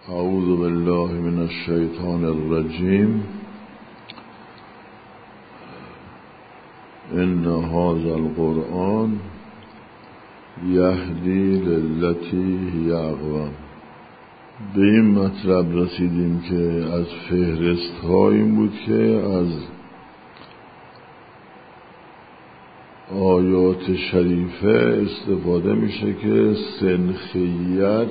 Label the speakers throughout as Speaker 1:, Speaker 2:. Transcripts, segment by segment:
Speaker 1: اعوذ بالله من الشیطان الرجیم. ان هذا القرآن یهدی للتی هی اقوم. به این مطلب رسیدیم که از فهرست ها این بود که از آیات شریفه استفاده میشه که سنخیت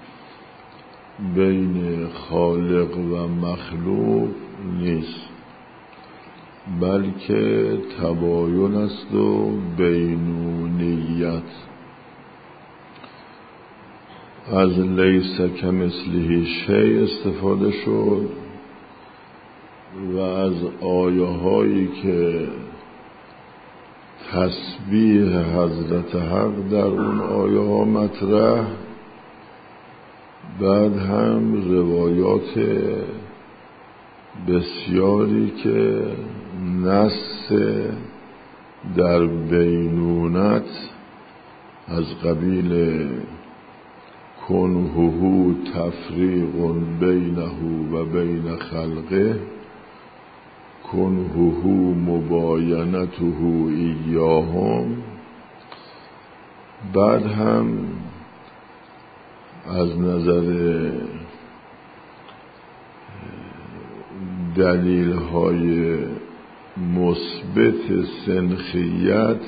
Speaker 1: بین خالق و مخلوق نیست، بلکه تباین است و بینونیت. از لیس کمثله شیء استفاده شد و از آیه هایی که تسبیح حضرت حق در اون آیه ها مطرح، بعد هم روایات بسیاری که نص در بینونت از قبیل کنهه تفریق بینه و بین خلقه، کنهه مباینته ایاهم، بعد هم از نظر دلیل های مثبت سنخیت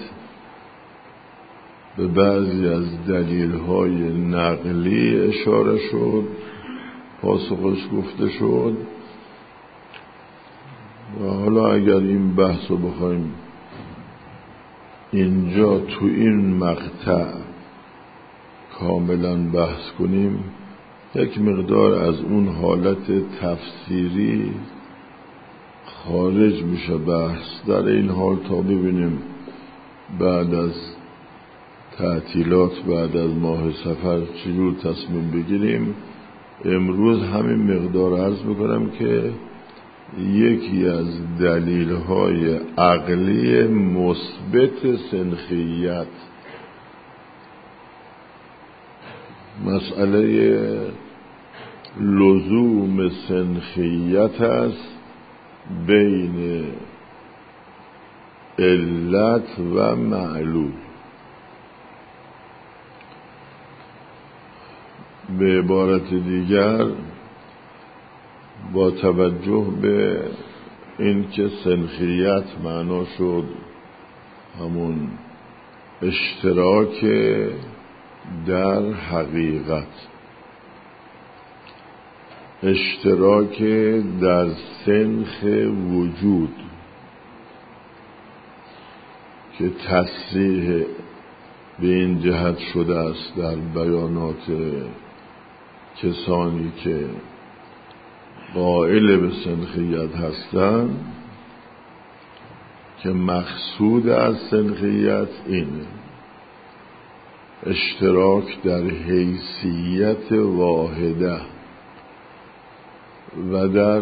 Speaker 1: به بعضی از دلیل های نقلی اشاره شد، پاسخش گفته شد. و حالا اگر این بحث رو بخوایم اینجا تو این مقطع کاملا بحث کنیم، یک مقدار از اون حالت تفسیری خارج میشه بحث. در این حال تا ببینیم بعد از تعطیلات، بعد از ماه صفر چجور تصمیم بگیریم. امروز همین مقدار عرض میکنم که یکی از دلیل‌های عقلی مثبت سنخیت مسئله لزوم سنخیت است بین علت و معلول. به عبارت دیگر، با توجه به این که سنخیت معنا شد همون اشتراک در حقیقت، اشتراک در سنخ وجود، که تصریح به این جهت شده است در بیانات کسانی که قائل به سنخیت هستند که مقصود از سنخیت اینه: اشتراک در حیثیت واحده و در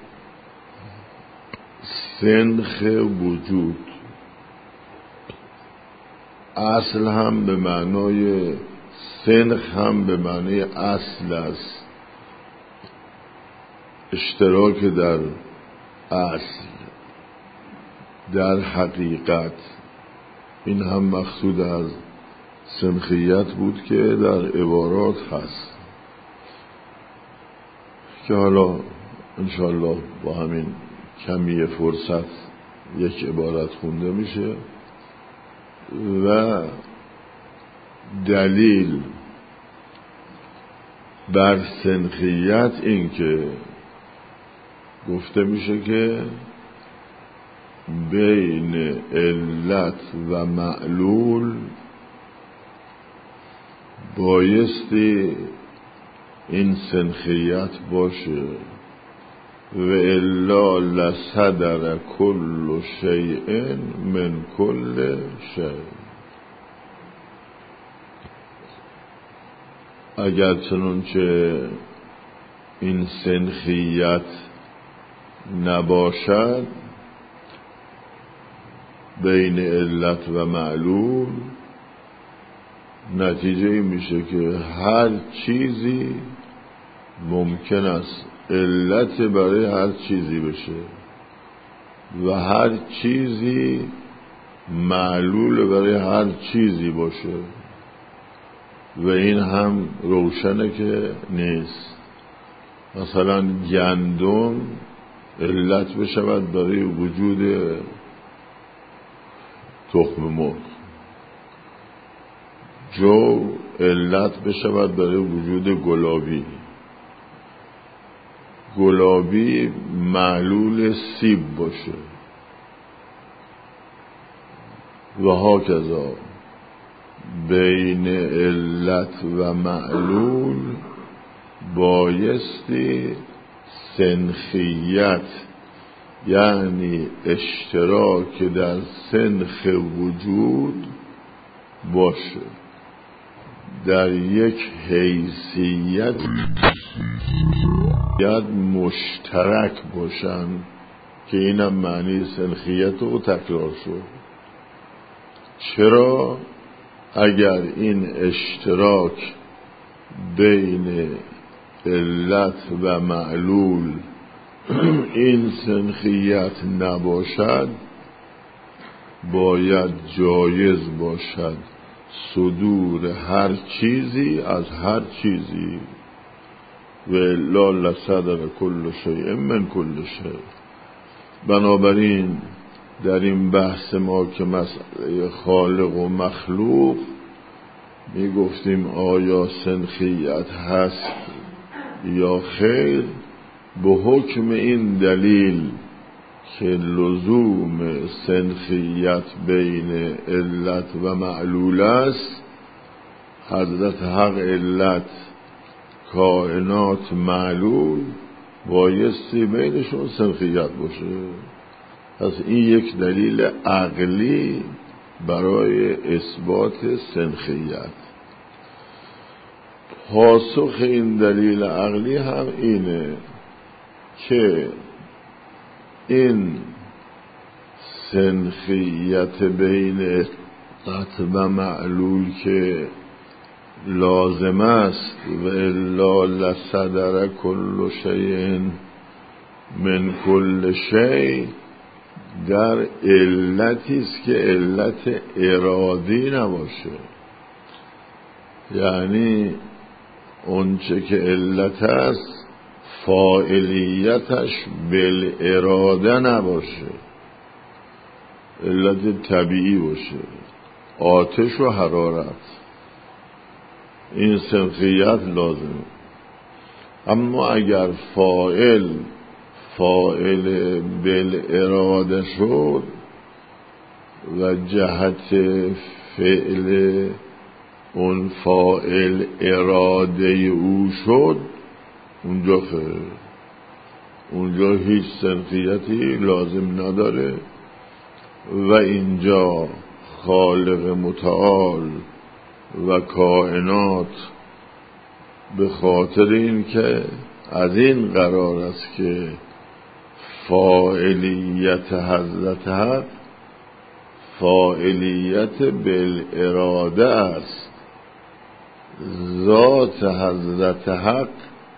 Speaker 1: سنخ وجود. اصل هم به معنای سنخ هم به معنای اصل است، اشتراک در اصل، در حقیقت. این هم مقصود از سنخیت بود که در عبارات هست، که حالا انشاءالله با همین کمی فرصت یک عبارت خونده میشه. و دلیل بر سنخیت این که گفته میشه که بین علت و معلول بایستی این سنخیت باشه، و الا لصدر کل شیء من کل شیء. اگر چنانچه این سنخیت نباشد بین علت و معلول، نتیجه این میشه که هر چیزی ممکن است علت برای هر چیزی بشه و هر چیزی معلول برای هر چیزی باشه و این هم روشنه که نیست. مثلا گندم علت بشود برای وجود تخم مرغ، جو علت بشود برای وجود گلابی معلول سیب باشه و هاکذا بین علت و معلول بایستی سنخیت، یعنی اشتراک در سنخ وجود باشه، در یک حیثیت یاد مشترک باشن که اینم معنی سنخیت رو تکرار شد. چرا؟ اگر این اشتراک بین علت و معلول این سنخیت نباشد، باید جایز باشد صدور هر چیزی از هر چیزی و الا لصدر کل شیء من کل شیء. بنابراین در این بحث ما که مسئله خالق و مخلوق می گفتیم آیا سنخیت هست یا خیر، به حکم این دلیل که لزوم سنخیت بین علت و معلول است، حضرت حق علت، کائنات معلول، بایستی بینشون سنخیت باشه. پس این یک دلیل عقلی برای اثبات سنخیت. پاسخ این دلیل عقلی هم اینه که این سنخیت بین علت و معلول که لازم است و الا لصدر کل شیء من کل شیء، در علتی است که علت ارادی نباشه، یعنی اونچه که علت است فاعلیتش بالاراده نباشه، علت طبیعی باشه، آتش و حرارت، این سنخیت لازمه. اما اگر فاعل بالاراده شد و جهت فعل اون فاعل اراده او شد، اونجا هیچ سنخیتی لازم نداره و اینجا خالق متعال و کائنات به خاطر این که از این قرار است که فاعلیت حضرت حق فاعلیت بالاراده است. ذات حضرت حق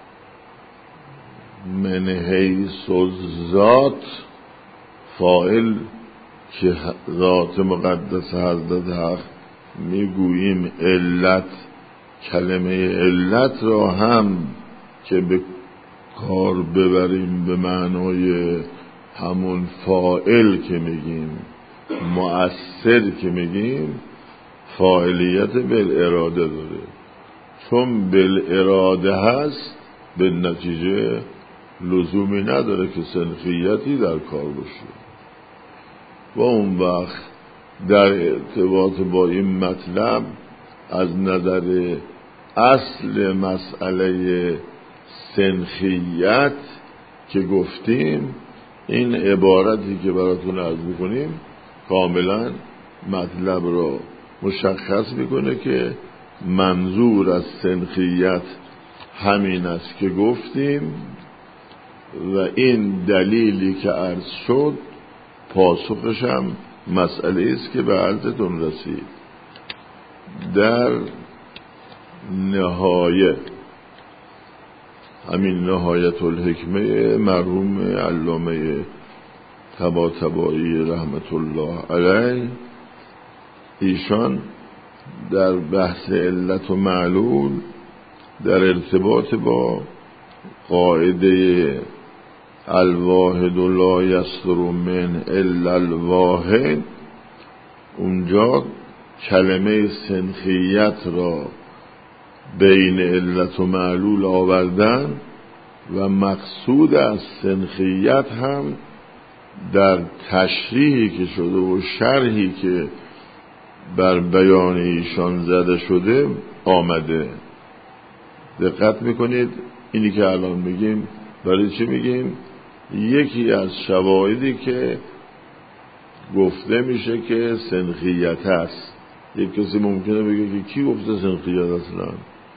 Speaker 1: من حیث الذات، فاعل که ذات مقدس حضرت حق میگوییم علت، کلمه علت را هم که به کار ببریم به معنای همون فاعل که میگیم، مؤثر که میگیم، فاعلیت بالاراده داره. چون بالاراده هست به نتیجه لزومی نداره که سنخیتی در کار باشه. و اون وقت در ارتباط با این مطلب از نظر اصل مسئله سنخیت که گفتیم، این عبارتی که براتون عرض میکنیم کاملا مطلب را مشخص میکنه که منظور از سنخیت همین است که گفتیم و این دلیلی که عرض شد پاسخش هم مسئله است که به عرضتون رسید. در نهایه همین نهایت الحکمه مرحوم علامه طباطبایی رحمت الله علیه، ایشان در بحث علت و معلول در ارتباط با قاعده الواحد لا یصدر من الا الواحد اونجا کلمه سنخیت را بین علت و معلول آوردن و مقصود از سنخیت هم در تشریحی که شده و شرحی که بر بیان ایشان زده شده آمده. دقت میکنید اینی که الان میگیم برای چی میگیم؟ یکی از شواهدی که گفته میشه که سنخیت هست. یک کسی ممکنه بگه که کی گفته سنخیت اصلا؟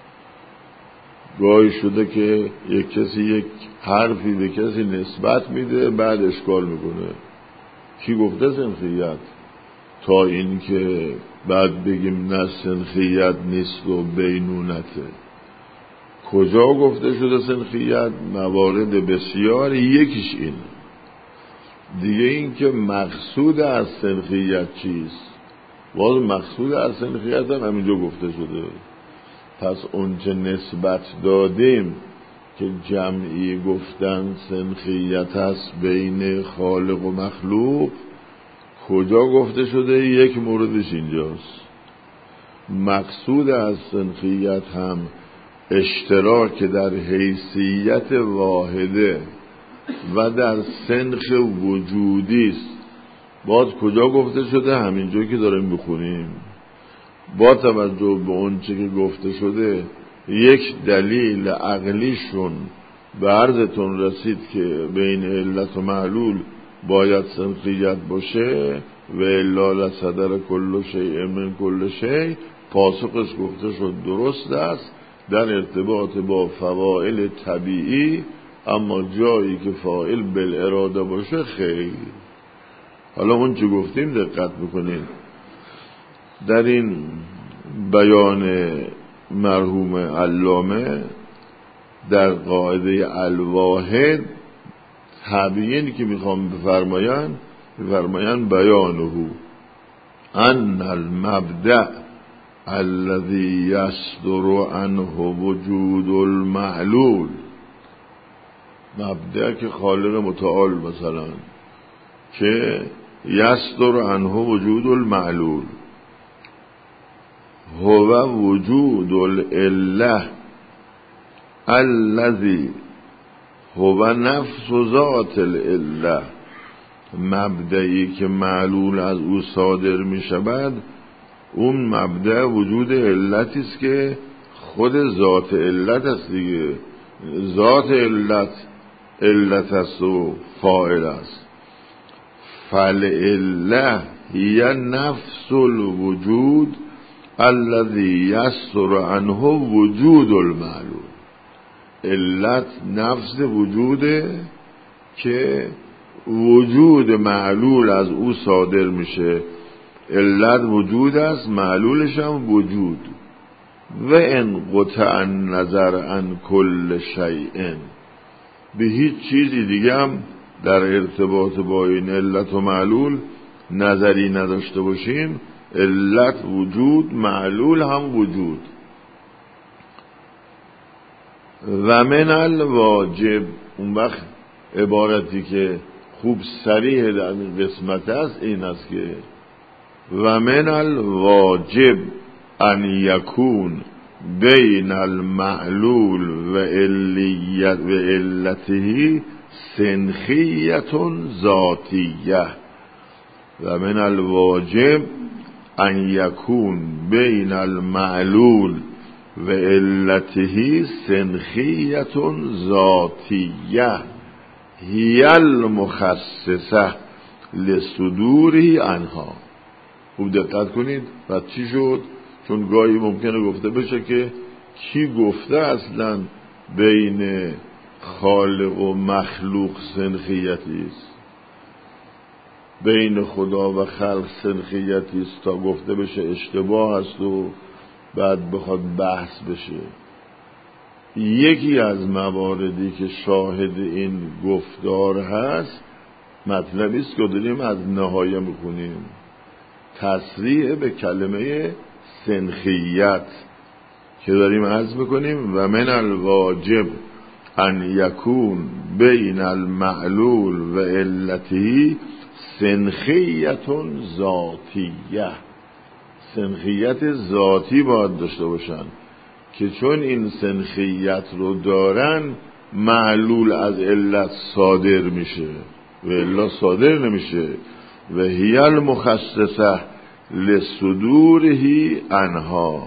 Speaker 1: گاهی شده که یک کسی یک حرفی به کسی نسبت میده بعد اشکال میکنه کی گفته سنخیت، تا این که بعد بگیم نه سنخیت نیست و بینونته. کجا گفته شده سنخیت؟ موارد بسیار، یکیش این. دیگه این که مقصود از سنخیت چیست؟ باز مقصود از سنخیت هم همینجا گفته شده. پس اونچه نسبت دادیم که جمعی گفتن سنخیت هست بین خالق و مخلوق، کجا گفته شده؟ یک موردش اینجاست. مقصود از سنخیت هم اشتراک در حیثیت واحده و در سنخ وجودی است. باز کجا گفته شده؟ همینجا که داریم بخونیم. با توجه به اون چه که گفته شده یک دلیل عقلیشون به عرضتون رسید که بین علت و معلول باید سنخیت باشه و الا لصدر کل شیء من کل شیء. پاسخش گفته شد درست است در ارتباط با فواعل طبیعی، اما جایی که فاعل بالاراده باشه خیر. حالا اون چه گفتیم دقت بکنید. در این بیان مرحوم علامه در قاعده الواحد تبیین که میخوام بفرمایند بیانه ان المبدأ الذي يصدر عنه وجود المعلول. مبدأ که خالق متعال مثلا که یصدر عنه وجود المعلول هو وجود العله الذي هو نفس ذات العله. مبدئی که معلول از او صادر می شود اون مبدأ وجود علتی است که خود ذات علت است دیگه. ذات علت است و فاعل است. فالعله هی نفس الوجود الذي یصدر عنه وجود المعلول. علت نفس وجوده که وجود معلول از او صادر میشه. علت وجود است، معلولش هم وجود. و ان قطع النظر عن کل شیء، به هیچ چیزی دیگه هم در ارتباط با این علت و معلول نظری نداشته باشیم، علت وجود، معلول هم وجود. و من الواجب، اون وقت عبارتی که خوب صریح در این قسمت است این است که و من الواجب ان یکون بین المعلول و علته سنخیت ذاتیه. و من الواجب ان یکون بین المعلول و علته سنخیت ذاتیه هی المخصصه لصدوره عنها. خوب دقت کنید. بعد چی شد؟ چون گاهی ممکنه گفته بشه که کی گفته اصلا بین خالق و مخلوق سنخیتی است، بین خدا و خلق سنخیتی است، تا گفته بشه اشتباه است و بعد بخواد بحث بشه. یکی از مواردی که شاهد این گفتار هست مطلبی است که داریم از نهایه میخونیم، تصریح به کلمه سنخیت که داریم عرض میکنیم و من الواجب ان یکون بین المعلول و علته سنخیت ذاتیه، سنخیت ذاتی باید داشته باشن که چون این سنخیت رو دارن معلول از علت صادر میشه و الا صادر نمیشه. و هی المخصصه لصدوره عنها،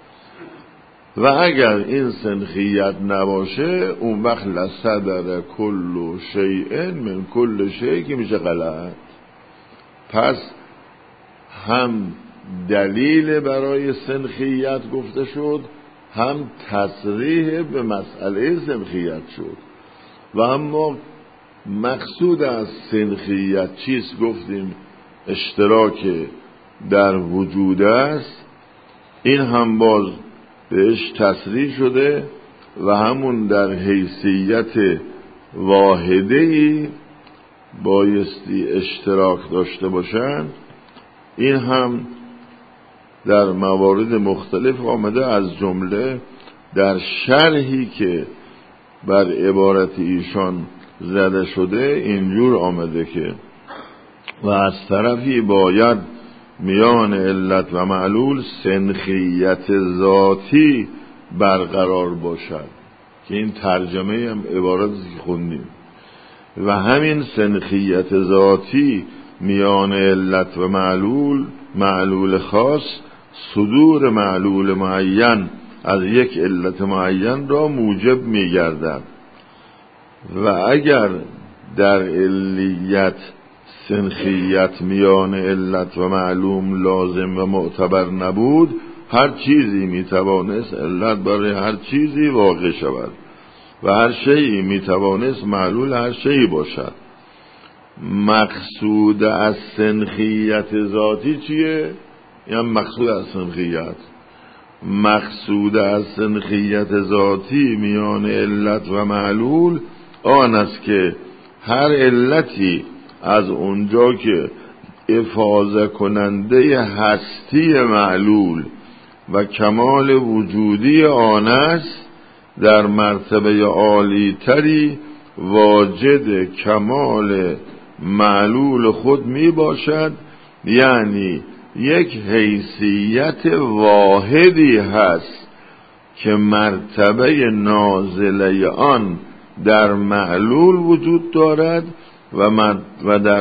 Speaker 1: و اگر این سنخیت نباشه اون وقت لصدر کل شیء من کل شیء که میشه غلط. پس هم دلیل برای سنخیت گفته شد، هم تصریح به مسئله سنخیت شد. و اما مقصود از سنخیت چیست؟ گفتیم اشتراک در وجود است، این هم باز بهش تصریح شده و همون در حیثیت واحده‌ای بایستی اشتراک داشته باشند. این هم در موارد مختلف آمده، از جمله در شرحی که بر عبارت ایشان زده شده اینجور آمده که و از طرفی باید میان علت و معلول سنخیت ذاتی برقرار باشد، که این ترجمه هم عبارتی که خوندیم. و همین سنخیت ذاتی میان علت و معلول خاص صدور معلول معین از یک علت معین را موجب می‌گردد. و اگر در علیت سنخیت میان علت و معلوم لازم و معتبر نبود، هر چیزی میتوانست علت برای هر چیزی واقع شود و هر شیئی میتوانست معلول هر شیئی باشد. مقصود از سنخیت ذاتی چیه؟ یعنی مقصود از سنخیت، مقصود از سنخیت ذاتی میان علت و معلول آن است که هر علتی از اونجا که افاضه کننده هستی معلول و کمال وجودی آن است در مرتبه عالی تری واجد کمال معلول خود می باشد، یعنی یک حیثیت واحدی هست که مرتبه نازله آن در معلول وجود دارد و در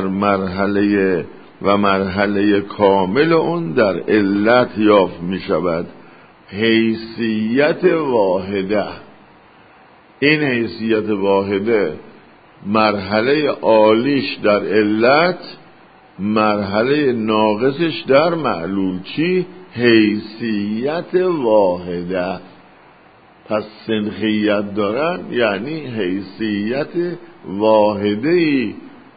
Speaker 1: مرحله کامل اون در علت یافت می شود. حیثیت واحده، این حیثیت واحده مرحله عالیش در علت، مرحله ناقصش در معلول. چی؟ حیثیت واحده. پس سنخیت دارن یعنی حیثیت واحده‌ای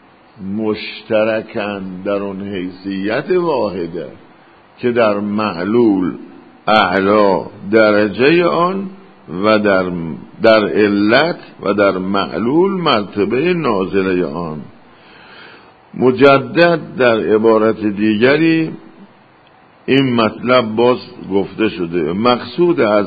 Speaker 1: مشترکن در اون حیثیت واحده که در معلول اعلا درجه آن و در علت و در معلول مرتبه نازله آن. مجدد در عبارت دیگری این مطلب باز گفته شده. مقصود از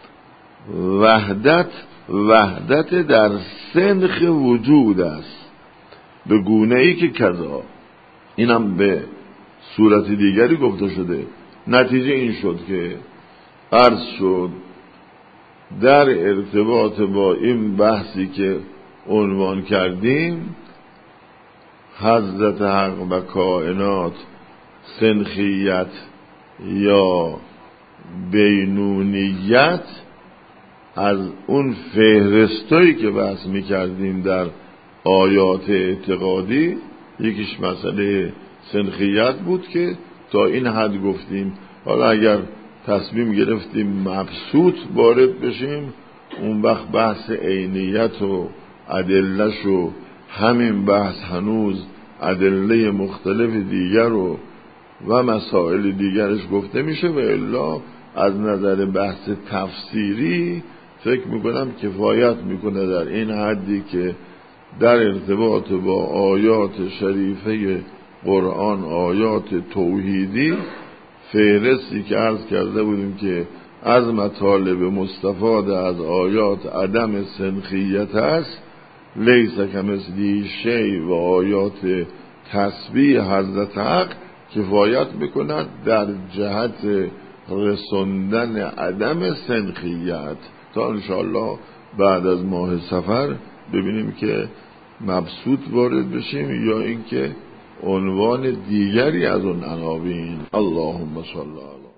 Speaker 1: وحدت در سنخ وجود است، به گونه ای که کذا، اینم به صورت دیگری گفته شده. نتیجه این شد که عرض شد در ارتباط با این بحثی که عنوان کردیم، حضرت حق و کائنات، سنخیت یا بینونیت، از اون فهرستایی که بحث می‌کردیم در آیات اعتقادی، یکیش مسئله سنخیت بود که تا این حد گفتیم. حالا اگر تصمیم گرفتیم مبسوط وارد بشیم، اون وقت بحث عینیت و ادله‌ش و همین بحث هنوز ادله مختلف دیگر و مسائل دیگرش گفته میشه. و الا از نظر بحث تفسیری فکر میکنم کفایت میکنه در این حدی که در ارتباط با آیات شریفه قرآن، آیات توحیدی، فهرستی که عرض کرده بودیم که از مطالب مستفاد از آیات عدم سنخیت است، لیس کمثله شیء و آیات تسبیح حضرت حق کفایت میکند در جهت رسوندن عدم سنخیت، تا انشاءالله بعد از ماه صفر ببینیم که مبسوط وارد بشیم یا اینکه عنوان دیگری از اون عناوین. اللهم صل علی